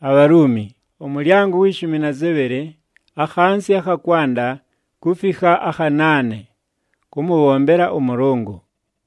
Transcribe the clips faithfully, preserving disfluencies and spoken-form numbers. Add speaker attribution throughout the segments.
Speaker 1: Abarumi omulyango w'ishumi na zebere akhansi akhakwanda kufika akhanane kumubombera umurungu.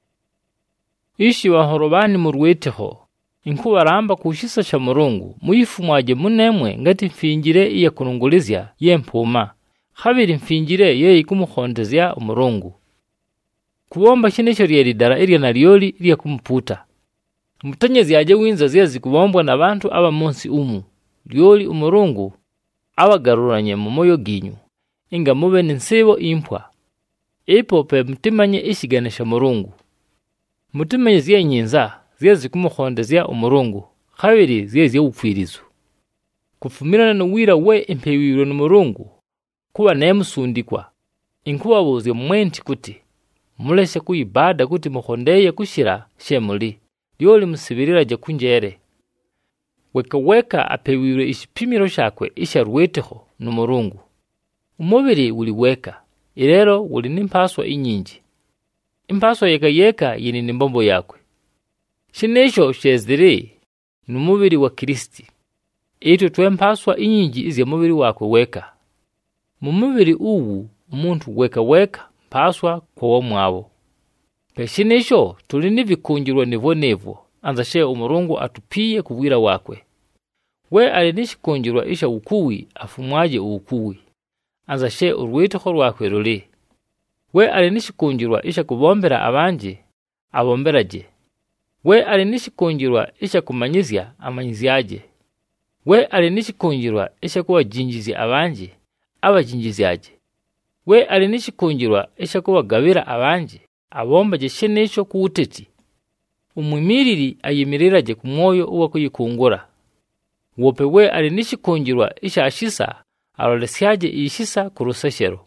Speaker 2: Ishi wahorobani murweteho inkubaramba kushisa sha murungu muyifumwaje munemwe ngati mfingire iya kurungulizya yempuma khabiri mfingire ye ikumukhondezya umurungu kubomba shinesho ryelidara irya nalyoli irya kumuputa mutanyezi yaje winza ziya zikubombwa na bantu aba munsi umu lyoli umurungu abagaruranye mu moyo ginyu inga mube ninsibo impwa ipope mutimanye ishiganisha murungu mutimanye ziya nyinza ziya zikumukhondezya umurungu khabiri ziya ziya upfirizo kufumirana n'uwira we impewiwe n'umurungu kuba nemusundikwa inkubabuze mwenti kuti muleshe kuyibada kuti mukhondeye kushira shemuli lyoli musibirira je kunjere weka weka apewiwe ishipimiro shakwe isharweteho n'umurungu umubiri uli weka irero uli nimpaswa inyinji impaswa yeka yeka yini nimbombo yakwe shinesho shezire n'umubiri wa Kristi ito twempaswa inyinji izya mubiri wakwe weka mu mubiri uwu umuntu weka weka paswa kwa mwabo peshinesho tuli nivikungirwa nivo nevo anzashe umurungu atupiye kubwira wakwe we alinishikungirwa isha ukuwi afumwaje ukuwi anzashe urwiteho rwakwe ruli we alinishikungirwa isha kubombera abanje abomberaje we alinishikungirwa isha kumanyizya amanyizyaje we alinishikungirwa isha kuwajinjizya abanje abajinjizyaje we alinishikungirwa isha kuwagabira abanje abomba je shenesho kuuteti umwimiriri ayimiriraje ku mwoyo uwa kuyikungura wope we alinishikungirwa isha ashisa alolesyaje ishisa kuruseshero.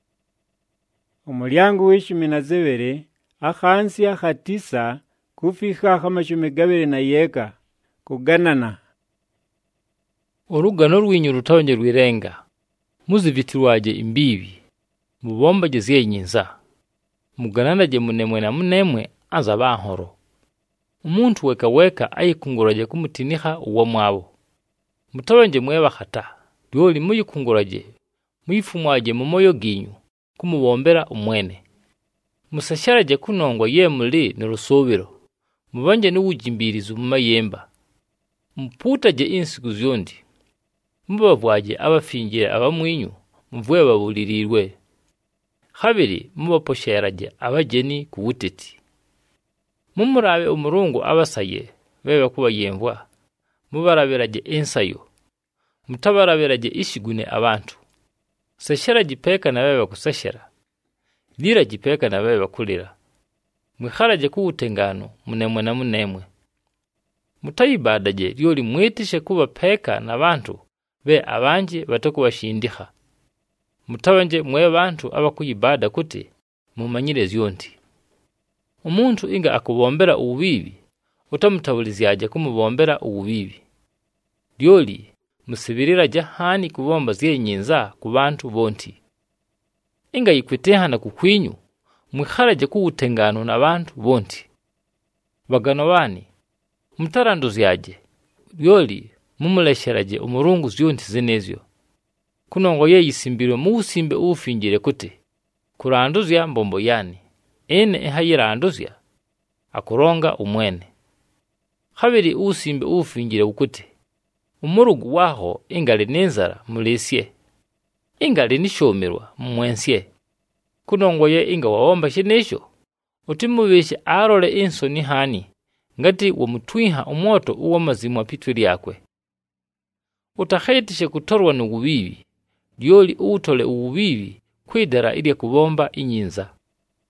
Speaker 1: Umulyango w'ishumi na zebere akhansi akhatisa kufika akamashumi gabiri na yeka kuganana.
Speaker 2: Urugano rw'inyu rutonje rwirenga muzivitirwaje imbibi mubomba je ziye nyinza muganana je munemwe na munemwe aza bankoro umuntu weka weka ayikunguraje kumutiniha uwa mwabo mutabanje mweba khata lyoli muyikunguraje muyifumwaje mu moyo ginyu kumubombera umwene musasharaje kunongwa yemuli n'urusubiro mubanje n'ubujimbirizo mu mayemba mputaje insiku zyondi mubavwaje abafingira abamwinyu mvuye babuliririrwe khabiri mubaposheraje abageni ku buteti mumurabe umurungu abasaye bebe kuba yemvwa mubaraberaje ensayo mutabaraberaje ishigune abantu seshera jipeka na bebe kuseshera lira jipeka na bebe kulira mwikharaje ku utengano munemwe na munemwe mutayibadaje lyoli mwitishe kuba peka na bantu be abanje batokubashindiha mutabanje mwe bantu abakuyibada kuti mumanyire zyondi umuntu inga akubombera ububibi utamutabuliziyaje kumubombera ububibi lyoli musibirira jahani kubomba ziye nyinza ku bantu bonti inga yikwitehana kukwinyu mwikharaje ku utengano na bantu bonti bagano bani mutaranduziyaje lyoli mumulesheraje umurungu zyondi zinezyo kunongo ye yisimbirwe mu usimbe ufingire kuti kuranduzya mbombo yani ene ehayiranduzya akuronga umwene khabiri usimbe ufingire ukuti umurugu waho ingali nenzara mulesye ingali nishomerwa mumwensye kunongo ye inga waomba shinesho utimubeshe arole insoni hani ngati wamutwiha umoto uwa mazimwa pitwiri yakwe utakhetishe kutorwa n'ububibi lyoli utole ububibi kwidara ilya kubomba inyinza